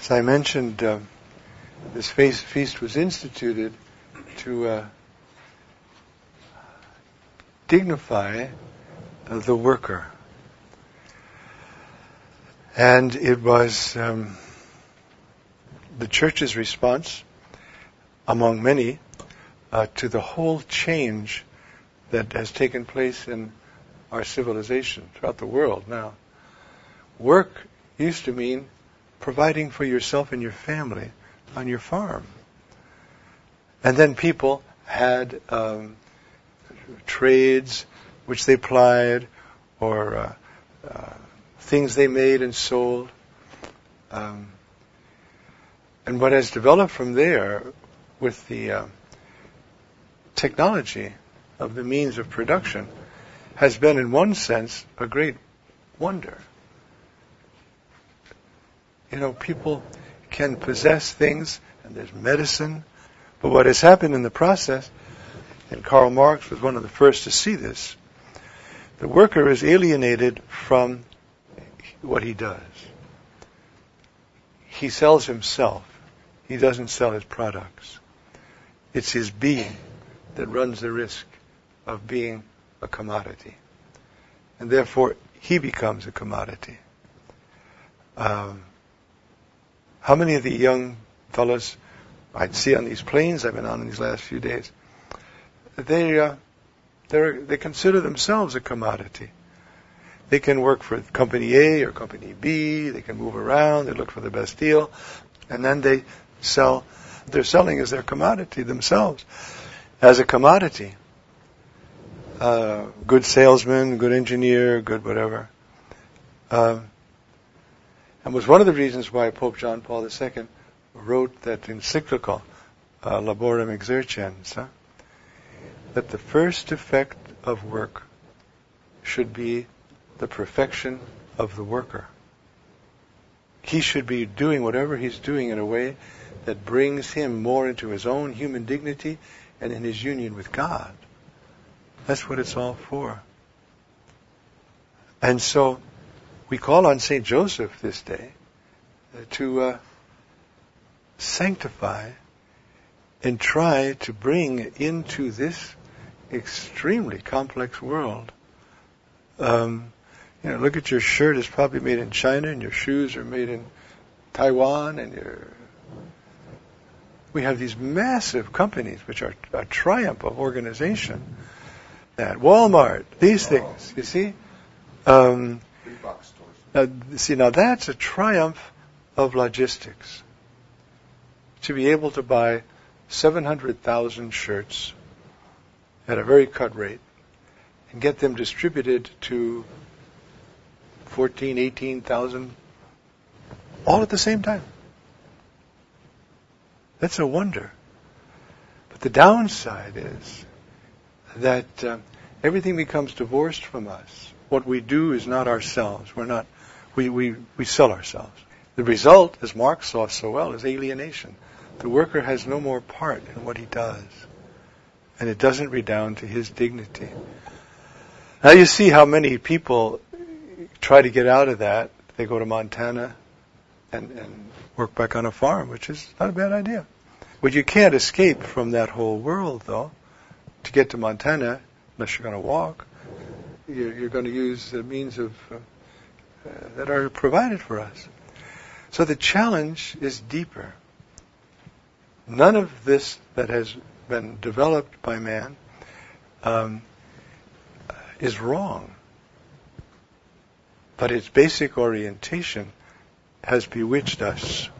As I mentioned, this feast was instituted to dignify the worker. And it was the Church's response, among many, to the whole change that has taken place in our civilization throughout the world now. Work used to mean providing for yourself and your family on your farm. And then people had trades which they plied, or things they made and sold. And what has developed from there with the technology of the means of production has been, in one sense, a great wonder. You know, people can possess things, and there's medicine, but what has happened in the process, and Karl Marx was one of the first to see this, the worker is alienated from what he does. He sells himself. He doesn't sell his products. It's his being that runs the risk of being a commodity. And therefore, he becomes a commodity. How many of the young fellows I'd see on these planes I've been on in these last few days, they consider themselves a commodity. They can work for company A or company B, they can move around, they look for the best deal, and then they sell. They're selling as their commodity themselves, as a commodity. Good salesman, good engineer, good whatever. And was one of the reasons why Pope John Paul II wrote that encyclical, Laborem Exercens, that the first effect of work should be the perfection of the worker. He should be doing whatever he's doing in a way that brings him more into his own human dignity and in his union with God. That's what it's all for. And so we call on St. Joseph this day to sanctify and try to bring into this extremely complex world. Look at your shirt; it's probably made in China, and your shoes are made in Taiwan, and we have these massive companies which are a triumph of organization. That Walmart, these things, you see. Now that's a triumph of logistics. To be able to buy 700,000 shirts at a very cut rate and get them distributed to 14,000, 18,000 all at the same time. That's a wonder. But the downside is that everything becomes divorced from us. What we do is not ourselves. We sell ourselves. The result, as Marx saw so well, is alienation. The worker has no more part in what he does. And it doesn't redound to his dignity. Now you see how many people try to get out of that. They go to Montana and work back on a farm, which is not a bad idea. But you can't escape from that whole world, though. To get to Montana, unless you're going to walk, you're going to use the means of that are provided for us. So the challenge is deeper. None of this that has been developed by man is wrong. But its basic orientation has bewitched us.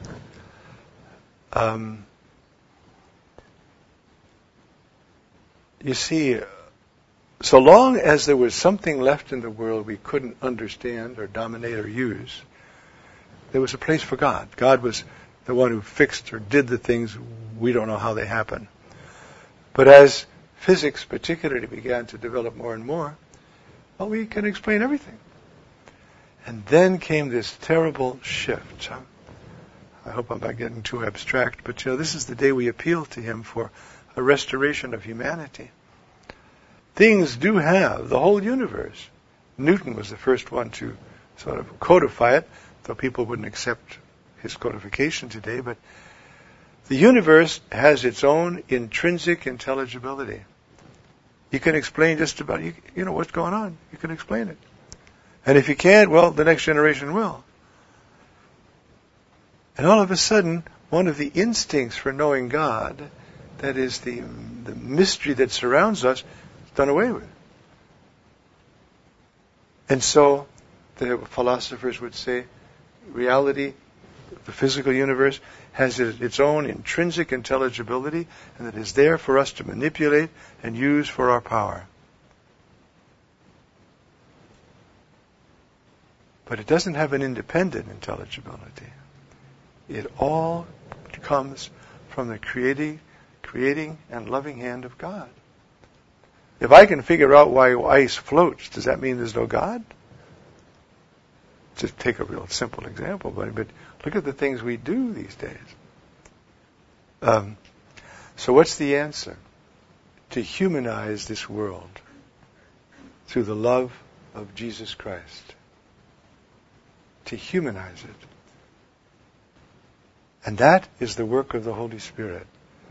You see, so long as there was something left in the world we couldn't understand or dominate or use, there was a place for God. God was the one who fixed or did the things we don't know how they happen. But as physics particularly began to develop more and more, well, we can explain everything. And then came this terrible shift. I hope I'm not getting too abstract, but this is the day we appeal to him for a restoration of humanity. Things do have the whole universe. Newton was the first one to sort of codify it, though people wouldn't accept his codification today, but the universe has its own intrinsic intelligibility. You can explain just about, you know what's going on. You can explain it. And if you can't, well, the next generation will. And all of a sudden, one of the instincts for knowing God, that is the mystery that surrounds us, is done away with. And so, the philosophers would say, reality, the physical universe, has its own intrinsic intelligibility, and it is there for us to manipulate and use for our power. But it doesn't have an independent intelligibility. It all comes from the creating and loving hand of God. If I can figure out why ice floats, does that mean there's no God? Just take a real simple example, but look at the things we do these days. So what's the answer? To humanize this world through the love of Jesus Christ. To humanize it. And that is the work of the Holy Spirit.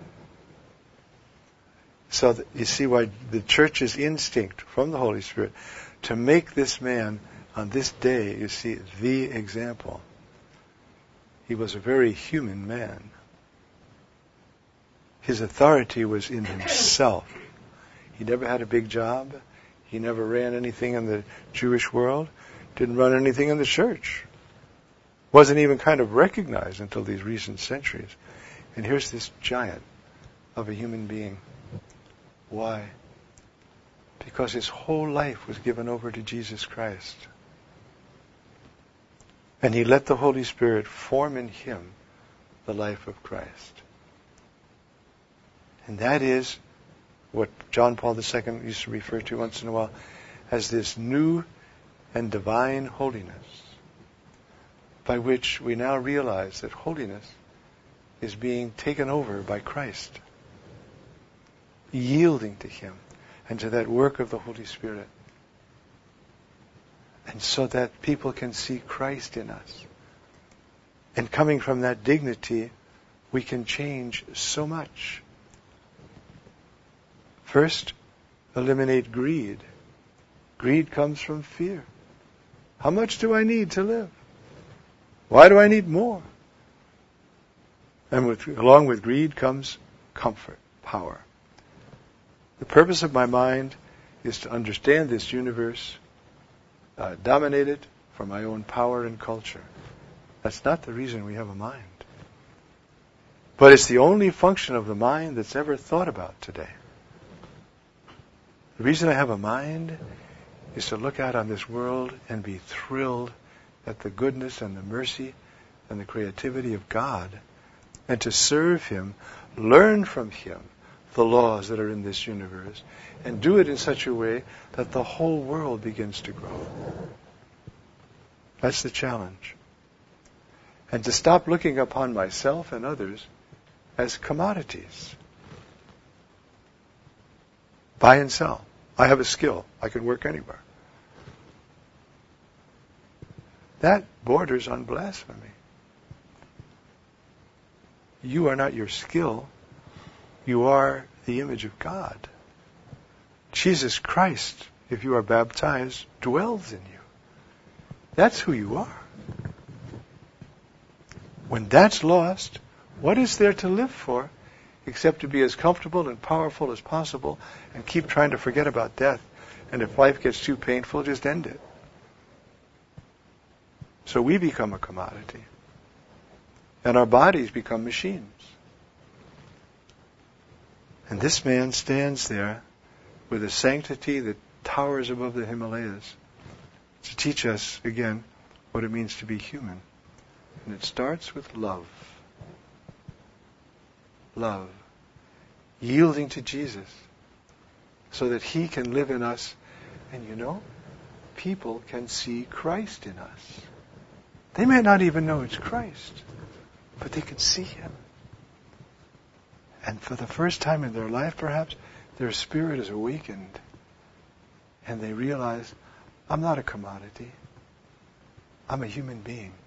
So you see why the Church's instinct from the Holy Spirit to make this man on this day, you see, the example. He was a very human man. His authority was in himself. He never had a big job. He never ran anything in the Jewish world. Didn't run anything in the church. Wasn't even kind of recognized until these recent centuries. And here's this giant of a human being. Why? Because his whole life was given over to Jesus Christ. And he let the Holy Spirit form in him the life of Christ. And that is what John Paul II used to refer to once in a while as this new and divine holiness, by which we now realize that holiness is being taken over by Christ, yielding to him and to that work of the Holy Spirit. And so that people can see Christ in us. And coming from that dignity, we can change so much. First, eliminate greed. Greed comes from fear. How much do I need to live? Why do I need more? And along with greed comes comfort, power. The purpose of my mind is to understand this universe, dominate it for my own power and culture. That's not the reason we have a mind. But it's the only function of the mind that's ever thought about today. The reason I have a mind is to look out on this world and be thrilled at the goodness and the mercy and the creativity of God, and to serve Him, learn from Him the laws that are in this universe, and do it in such a way that the whole world begins to grow. That's the challenge. And to stop looking upon myself and others as commodities. Buy and sell. I have a skill. I can work anywhere. That borders on blasphemy. You are not your skill. You are the image of God. Jesus Christ, if you are baptized, dwells in you. That's who you are. When that's lost, what is there to live for except to be as comfortable and powerful as possible and keep trying to forget about death? And if life gets too painful, just end it. So we become a commodity. And our bodies become machines. And this man stands there with a sanctity that towers above the Himalayas to teach us, again, what it means to be human. And it starts with love. Love. Yielding to Jesus so that He can live in us. And you know, people can see Christ in us. They may not even know it's Christ, but they can see Him. And for the first time in their life, perhaps, their spirit is awakened. And they realize, I'm not a commodity. I'm a human being.